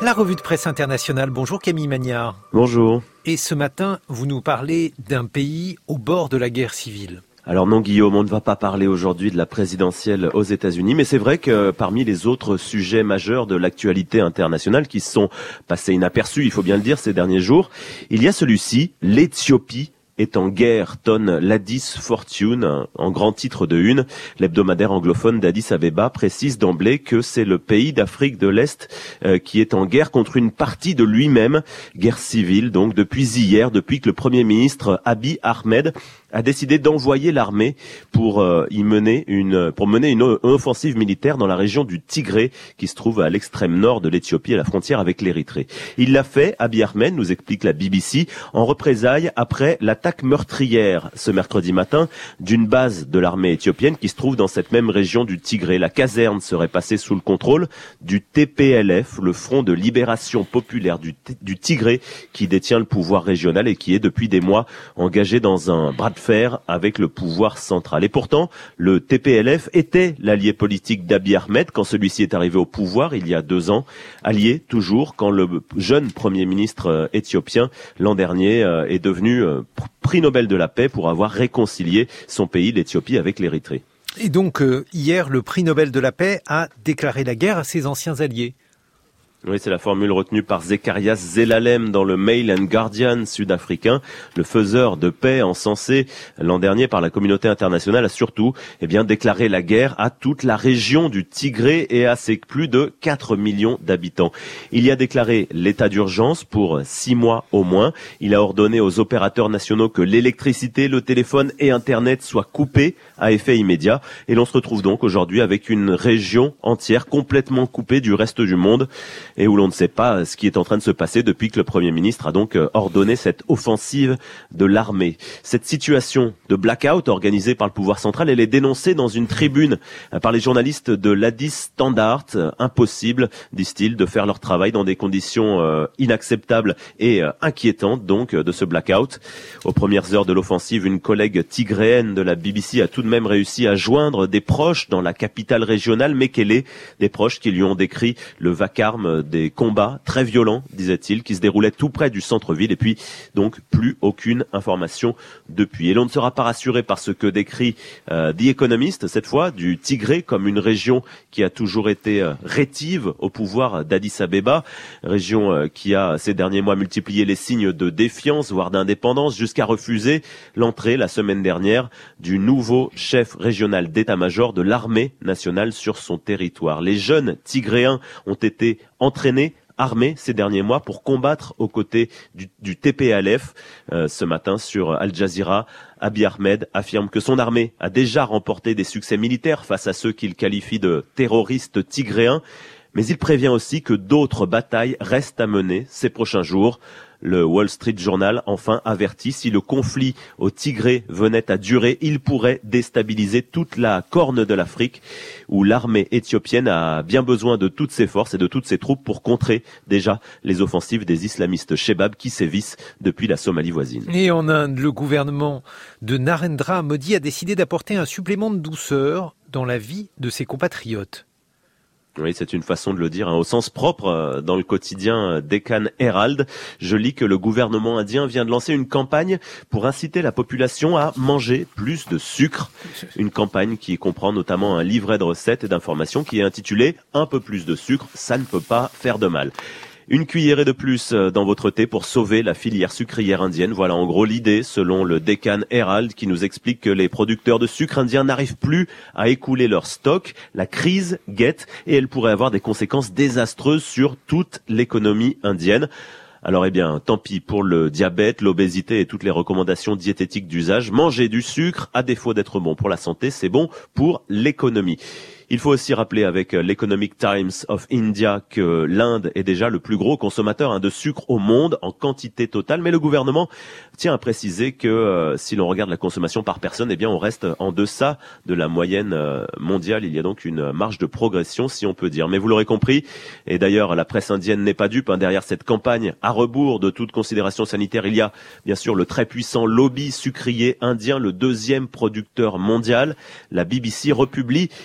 La revue de presse internationale. Bonjour Camille Magnard. Bonjour. Et ce matin, vous nous parlez d'un pays au bord de la guerre civile. Alors non Guillaume, on ne va pas parler aujourd'hui de la présidentielle aux États-Unis, mais c'est vrai que parmi les autres sujets majeurs de l'actualité internationale qui se sont passés inaperçus, il faut bien le dire, ces derniers jours, il y a celui-ci, l'Éthiopie est en guerre, tonne l'Addis Fortune, en grand titre de une. L'hebdomadaire anglophone d'Addis Abeba précise d'emblée que c'est le pays d'Afrique de l'Est qui est en guerre contre une partie de lui-même. Guerre civile, donc, depuis hier, depuis que le Premier ministre Abiy Ahmed a décidé d'envoyer l'armée pour mener une offensive militaire dans la région du Tigré, qui se trouve à l'extrême nord de l'Éthiopie, à la frontière avec l'Érythrée. Il l'a fait, Abiy Ahmed, nous explique la BBC, en représailles après l'attaque meurtrière ce mercredi matin d'une base de l'armée éthiopienne qui se trouve dans cette même région du Tigré. La caserne serait passée sous le contrôle du TPLF, le Front de Libération Populaire du Tigré, qui détient le pouvoir régional et qui est depuis des mois engagé dans un bras de fer avec le pouvoir central. Et pourtant, le TPLF était l'allié politique d'Abiy Ahmed quand celui-ci est arrivé au pouvoir il y a 2 ans, allié toujours quand le jeune Premier ministre éthiopien l'an dernier est devenu prix Nobel de la paix pour avoir réconcilié son pays, l'Éthiopie, avec l'Érythrée. Et donc, hier, le prix Nobel de la paix a déclaré la guerre à ses anciens alliés. Oui, c'est la formule retenue par Zecharias Zelalem dans le Mail and Guardian sud-africain. Le faiseur de paix encensé l'an dernier par la communauté internationale a surtout déclaré la guerre à toute la région du Tigré et à ses plus de 4 millions d'habitants. Il y a déclaré l'état d'urgence pour 6 mois au moins. Il a ordonné aux opérateurs nationaux que l'électricité, le téléphone et Internet soient coupés à effet immédiat. Et l'on se retrouve donc aujourd'hui avec une région entière complètement coupée du reste du monde, et où l'on ne sait pas ce qui est en train de se passer depuis que le Premier ministre a donc ordonné cette offensive de l'armée. Cette situation de blackout organisée par le pouvoir central, elle est dénoncée dans une tribune par les journalistes de l'Addis Standard. Impossible, disent-ils, de faire leur travail dans des conditions inacceptables et inquiétantes donc de ce blackout. Aux premières heures de l'offensive, une collègue tigréenne de la BBC a tout de même réussi à joindre des proches dans la capitale régionale Mekele, des proches qui lui ont décrit le vacarme des combats très violents, disait-il, qui se déroulaient tout près du centre-ville, et puis donc plus aucune information depuis. Et l'on ne sera pas rassuré par ce que décrit The Economist, cette fois, du Tigré comme une région qui a toujours été rétive au pouvoir d'Addis Abeba, région qui a ces derniers mois multiplié les signes de défiance, voire d'indépendance, jusqu'à refuser l'entrée la semaine dernière du nouveau chef régional d'état-major de l'armée nationale sur son territoire. Les jeunes Tigréens ont été entraînés, armés ces derniers mois pour combattre aux côtés du TPLF. Ce matin sur Al Jazeera, Abiy Ahmed affirme que son armée a déjà remporté des succès militaires face à ceux qu'il qualifie de terroristes tigréens, mais il prévient aussi que d'autres batailles restent à mener ces prochains jours. Le Wall Street Journal, enfin, avertit, si le conflit au Tigré venait à durer, il pourrait déstabiliser toute la corne de l'Afrique, où l'armée éthiopienne a bien besoin de toutes ses forces et de toutes ses troupes pour contrer déjà les offensives des islamistes Shebab qui sévissent depuis la Somalie voisine. Et en Inde, le gouvernement de Narendra Modi a décidé d'apporter un supplément de douceur dans la vie de ses compatriotes. Oui, c'est une façon de le dire, au sens propre. Dans le quotidien Deccan Herald, je lis que le gouvernement indien vient de lancer une campagne pour inciter la population à manger plus de sucre. Une campagne qui comprend notamment un livret de recettes et d'informations qui est intitulé « Un peu plus de sucre, ça ne peut pas faire de mal ». Une cuillerée de plus dans votre thé pour sauver la filière sucrière indienne. Voilà en gros l'idée, selon le Deccan Herald, qui nous explique que les producteurs de sucre indien n'arrivent plus à écouler leur stock. La crise guette et elle pourrait avoir des conséquences désastreuses sur toute l'économie indienne. Alors tant pis pour le diabète, l'obésité et toutes les recommandations diététiques d'usage. Manger du sucre, à défaut d'être bon pour la santé, c'est bon pour l'économie. Il faut aussi rappeler avec l'Economic Times of India que l'Inde est déjà le plus gros consommateur de sucre au monde en quantité totale, mais le gouvernement tient à préciser que si l'on regarde la consommation par personne, on reste en deçà de la moyenne mondiale. Il y a donc une marge de progression, si on peut dire. Mais vous l'aurez compris, et d'ailleurs la presse indienne n'est pas dupe, derrière cette campagne à rebours de toute considération sanitaire, il y a bien sûr le très puissant lobby sucrier indien, le 2e producteur mondial. La BBC republie une enquête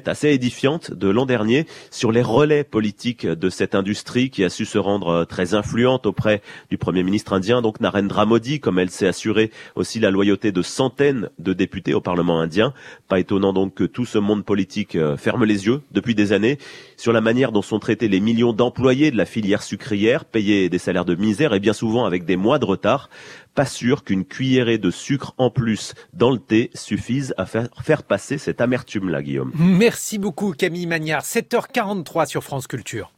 enquête assez édifiante de l'an dernier sur les relais politiques de cette industrie qui a su se rendre très influente auprès du Premier ministre indien, donc Narendra Modi, comme elle s'est assurée aussi la loyauté de centaines de députés au Parlement indien. Pas étonnant donc que tout ce monde politique ferme les yeux depuis des années sur la manière dont sont traités les millions d'employés de la filière sucrière, payés des salaires de misère et bien souvent avec des mois de retard. Pas sûr qu'une cuillerée de sucre en plus dans le thé suffise à faire passer cette amertume-là, Guillaume. Merci beaucoup Camille Magnard, 7h43 sur France Culture.